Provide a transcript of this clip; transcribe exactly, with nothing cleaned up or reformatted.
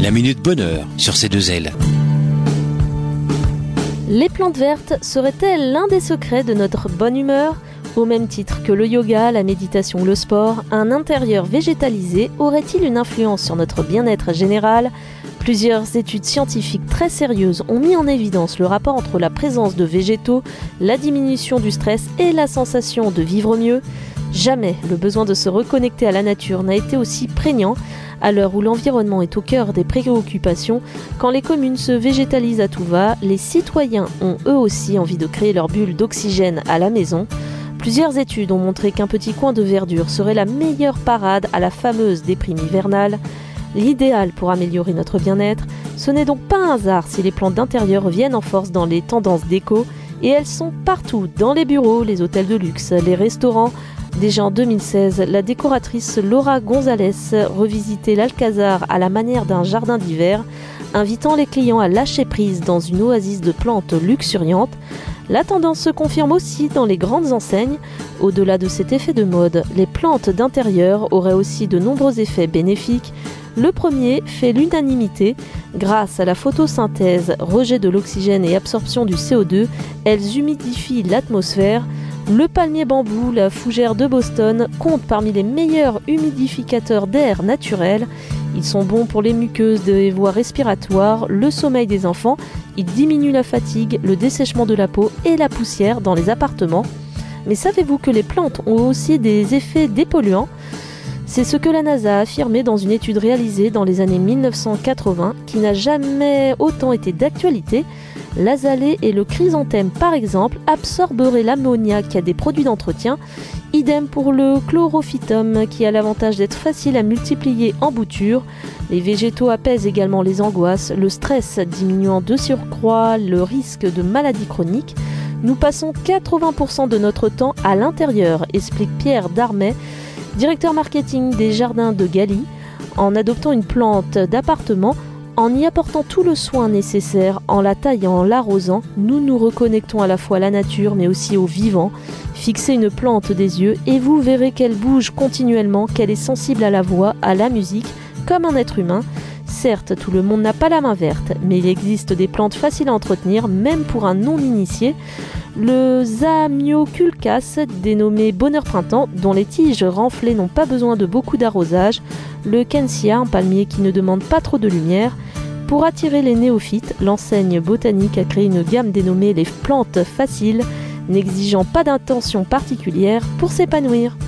La Minute Bonheur sur C deux L. Les plantes vertes seraient-elles l'un des secrets de notre bonne humeur ? Au même titre que le yoga, la méditation ou le sport, un intérieur végétalisé aurait-il une influence sur notre bien-être général ? Plusieurs études scientifiques très sérieuses ont mis en évidence le rapport entre la présence de végétaux, la diminution du stress et la sensation de vivre mieux. Jamais le besoin de se reconnecter à la nature n'a été aussi prégnant. À l'heure où l'environnement est au cœur des préoccupations, quand les communes se végétalisent à tout va, les citoyens ont eux aussi envie de créer leur bulle d'oxygène à la maison. Plusieurs études ont montré qu'un petit coin de verdure serait la meilleure parade à la fameuse déprime hivernale. L'idéal pour améliorer notre bien-être, ce n'est donc pas un hasard si les plantes d'intérieur reviennent en force dans les tendances déco, et elles sont partout, dans les bureaux, les hôtels de luxe, les restaurants. Déjà en deux mille seize, la décoratrice Laura González revisitait l'Alcazar à la manière d'un jardin d'hiver, invitant les clients à lâcher prise dans une oasis de plantes luxuriantes. La tendance se confirme aussi dans les grandes enseignes. Au-delà de cet effet de mode, les plantes d'intérieur auraient aussi de nombreux effets bénéfiques. Le premier fait l'unanimité. Grâce à la photosynthèse, rejet de l'oxygène et absorption du C O deux, elles humidifient l'atmosphère. Le palmier bambou, la fougère de Boston, comptent parmi les meilleurs humidificateurs d'air naturel. Ils sont bons pour les muqueuses des voies respiratoires, le sommeil des enfants. Ils diminuent la fatigue, le dessèchement de la peau et la poussière dans les appartements. Mais savez-vous que les plantes ont aussi des effets dépolluants ? C'est ce que la NASA a affirmé dans une étude réalisée dans les années mille neuf cent quatre-vingts qui n'a jamais autant été d'actualité. L'azalée et le chrysanthème, par exemple, absorberaient l'ammoniac à des produits d'entretien. Idem pour le chlorophytum, qui a l'avantage d'être facile à multiplier en bouture. Les végétaux apaisent également les angoisses, le stress diminuant de surcroît le risque de maladies chroniques. Nous passons quatre-vingts pour cent de notre temps à l'intérieur, explique Pierre Darmet, directeur marketing des jardins de Galie. En adoptant une plante d'appartement, en y apportant tout le soin nécessaire, en la taillant, en l'arrosant, nous nous reconnectons à la fois à la nature mais aussi au vivant. Fixez une plante des yeux et vous verrez qu'elle bouge continuellement, qu'elle est sensible à la voix, à la musique, comme un être humain. Certes, tout le monde n'a pas la main verte, mais il existe des plantes faciles à entretenir, même pour un non-initié. Le Zamioculcas, dénommé Bonheur Printemps, dont les tiges renflées n'ont pas besoin de beaucoup d'arrosage. Le Kensia, un palmier qui ne demande pas trop de lumière. Pour attirer les néophytes, l'enseigne botanique a créé une gamme dénommée les plantes faciles, n'exigeant pas d'intention particulière pour s'épanouir.